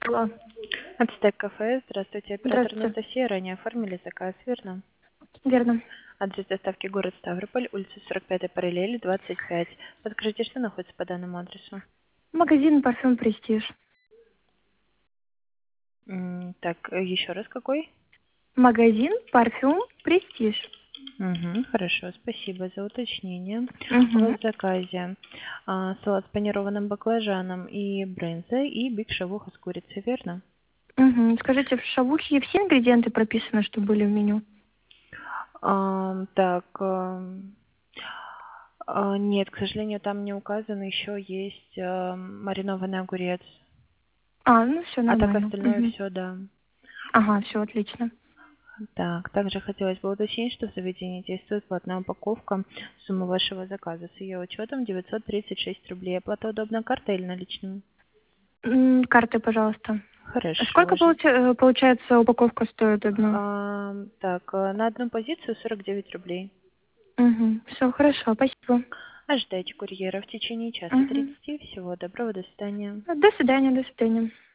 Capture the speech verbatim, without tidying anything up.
Алло. Ацтек кафе. Здравствуйте, оператор Здравствуйте. Анастасия. Ранее оформили заказ, верно? Верно. Адрес доставки город Ставрополь, улица сорок пятая параллель, двадцать пять. Подскажите, что находится по данному адресу? Магазин парфюм Престиж. М, Так, э, еще раз какой? Магазин парфюм Престиж. Угу, хорошо, спасибо за уточнение. У Угу. вас в заказе а, салат с панированным баклажаном и брынзой и биг шавуха с курицей, верно? Угу. Скажите, в шавухе все ингредиенты прописаны, что были в меню? Ам, так, ам, а, нет, к сожалению, там не указано. Еще есть ам, маринованный огурец. А, ну все А так нормально. остальное Угу. все, да. Ага, все отлично. Так, также хотелось бы уточнить, что в заведении действует платная упаковка. Сумма вашего заказа с ее учетом девятьсот тридцать шесть рублей. Оплата удобна картой или наличными? М, Карты, пожалуйста. А Хорошо сколько же. получа- э, получается упаковка стоит одна? Ам, так, э, на одну позицию сорок девять рублей. Угу. Все хорошо, спасибо. Ожидайте курьера в течение часа Угу. тридцати. Всего доброго, до свидания. До свидания, до свидания.